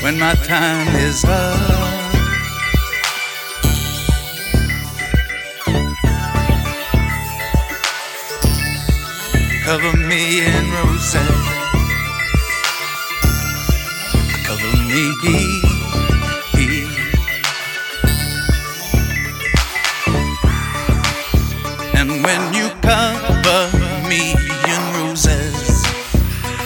when my time is up. Cover me in roses, cover me